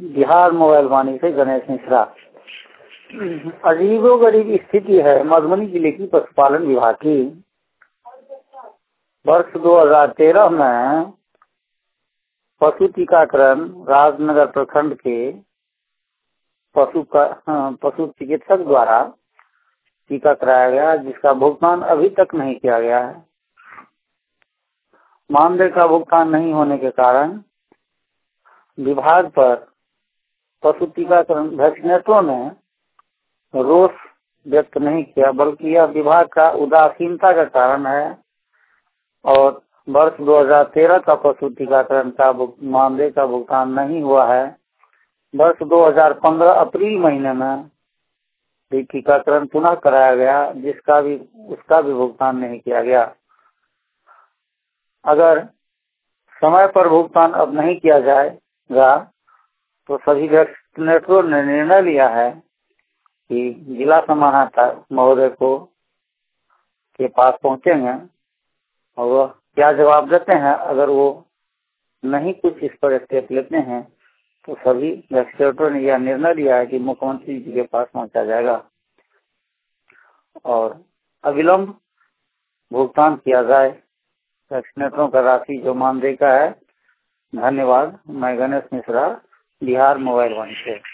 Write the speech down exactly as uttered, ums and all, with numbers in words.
Bihar mobile Vani से गणेश मिश्रा। अजीबो गरीब स्थिति है मधुबनी जिले की पशुपालन विभाग की। वर्ष दो हज़ार तेरह में पशु टीकाकरण राजनगर प्रखंड के पशु का पशु चिकित्सक द्वारा टीका कराया गया, जिसका भुगतान अभी तक नहीं किया गया है। मानदेय का भुगतान नहीं होने के कारण विभाग पर पशु टीकाकरण वैक्सीनेटरों ने रोष व्यक्त नहीं किया, बल्कि यह विभाग का उदासीनता का कारण है। और वर्ष दो हज़ार तेरह का पशु टीकाकरण का मानदेय का भुगतान नहीं हुआ है। वर्ष दो हज़ार पंद्रह अप्रैल महीने में भी टीकाकरण पुनः कराया गया, जिसका भी उसका भी भुगतान नहीं किया गया। अगर समय पर भुगतान अब नहीं किया जाएगा तो सभी वैक्सीनेटरों ने निर्णय लिया है कि जिला समाहर्ता महोदय को के पास पहुंचेंगे और वह क्या जवाब देते हैं। अगर वो नहीं कुछ इस पर स्टेप लेते हैं तो सभी वैक्सीनेटरों ने यह निर्णय लिया है कि मुख्यमंत्री जी के पास पहुंचा जाएगा और अविलंब भुगतान किया जाए वैक्सीनेटरों का राशि जो मानदेय का है। धन्यवाद। मैं गणेश मिश्रा, बिहार मोबाइल वाणी से।